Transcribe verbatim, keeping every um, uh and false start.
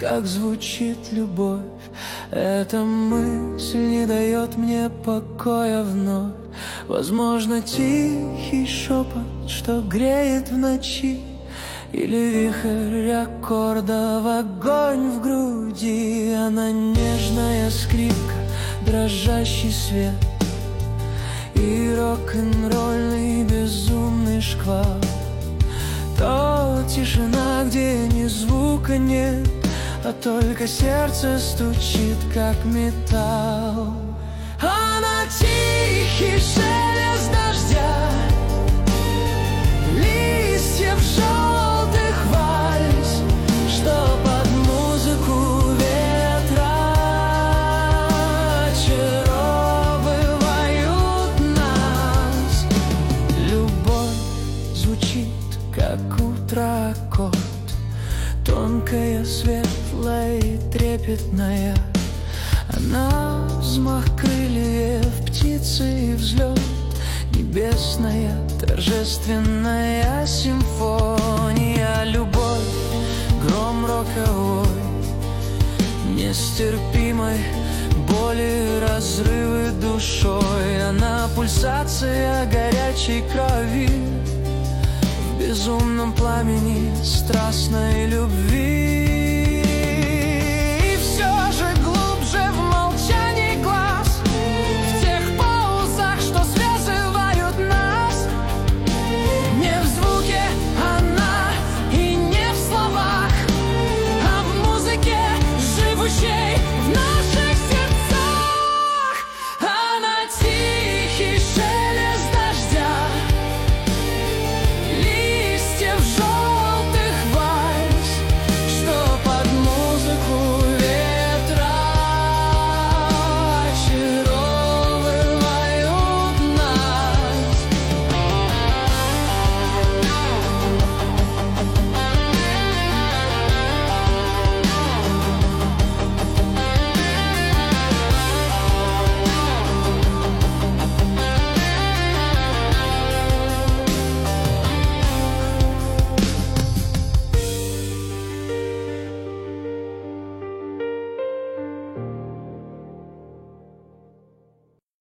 как звучит любовь. Эта мысль не дает мне покоя вновь. Возможно, тихий шепот, что греет в ночи, или вихрь аккордов, огонь в груди. Она нежная скрипка, дрожащий свет и рок-н-ролльный безумный шквал. То тишина, где ни звука нет, а только сердце стучит, как металл. Она тихий шелест дождя, листьев желтых вальс, что под музыку ветра очаровывают нас. Любовь звучит, как утро аккорд, тонкая, светлая и трепетная. Она взмах крыльев птицы и взлет, небесная торжественная симфония. Любовь, гром роковой, нестерпимой боли, разрывы душой. Она пульсация горячей крови в безумном пламени страстной любви.